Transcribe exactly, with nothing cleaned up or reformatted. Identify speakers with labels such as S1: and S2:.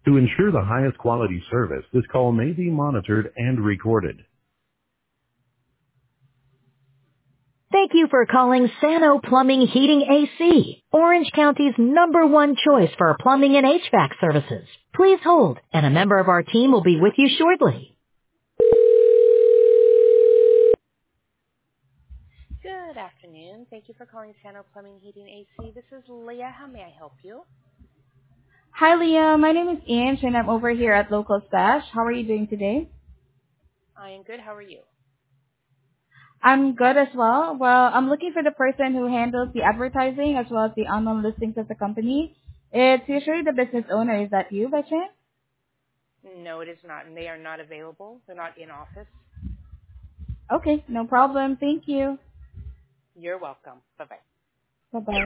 S1: To ensure the highest quality service, this call may be monitored and recorded. Thank you for calling Sano Plumbing Heating A C, Orange County's number one choice for plumbing and H V A C services. Please hold, and a member of our team will be with you shortly. Good afternoon. Thank you for calling Sano Plumbing Heating A C. This is Leah. How may I help you?
S2: Hi, Leah. My name is Ange, and I'm over here at Local Stash. How are you doing today?
S1: I am good. How are you?
S2: I'm good as well. Well, I'm looking for the person who handles the advertising as well as the online listings of the company. It's usually the business owner. Is that you by chance?
S1: No, it is not, and they are not available. They're not in office.
S2: Okay, no problem. Thank you.
S1: You're welcome. Bye-bye.
S2: Bye-bye.